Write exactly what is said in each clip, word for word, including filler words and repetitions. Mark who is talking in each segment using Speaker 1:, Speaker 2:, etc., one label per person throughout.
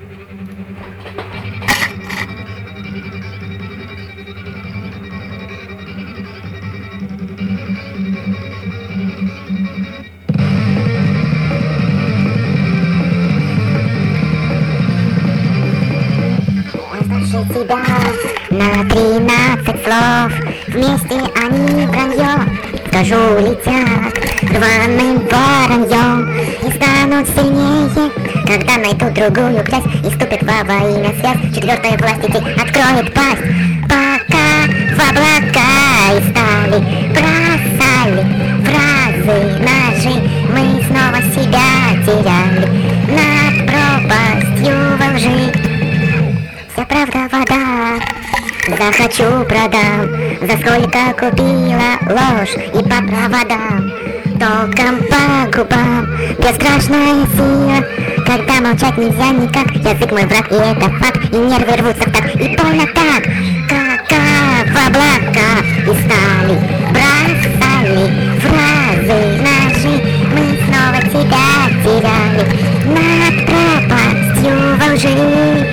Speaker 1: Тебя на тринадцать слов, вместе они вранье, скажу, летят рваным вороньем и станут сильнее, когда найдут другую грязь и ступят во во имя связь. Четвертая власть идей откроет пасть, пока в облака и стали бросали фразы, ножи, мы снова себя теряли над пропастью во лжи. Вся правда вода, захочу продам, за сколько купила ложь и по проводам, током по губам, бесстрашная сила, когда молчать нельзя никак, язык мой враг и это факт, и нервы рвутся так, и больно так, как в облака и стали, бросали фразы, ножи, мы снова тебя теряли над пропастью во лжи.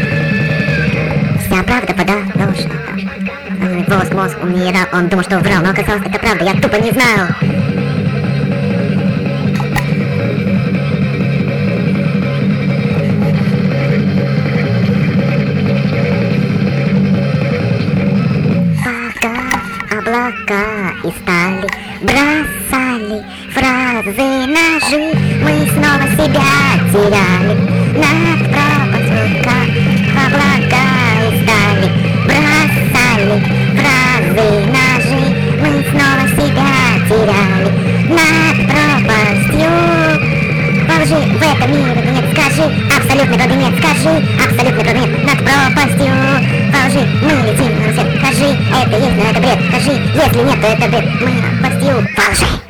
Speaker 1: Вся правда, вода, ложь. Волос, мозг умирал, он думал, что врал, но оказалось, это правда, я тупо не знал. Пока облака и стали, бросали фразы, ножи, мы снова себя теряли над пропастью, как в облака. Стали, бросали фразы, ножи, мы снова себя теряли над пропастью во лжи. В этом мире нет, скажи, абсолютной правды нет, скажи, абсолютной правды нет над пропастью во лжи. Мы летим на всех, скажи, это есть, но это бред, скажи, если нет, то это бред, мы пропастью во лжи.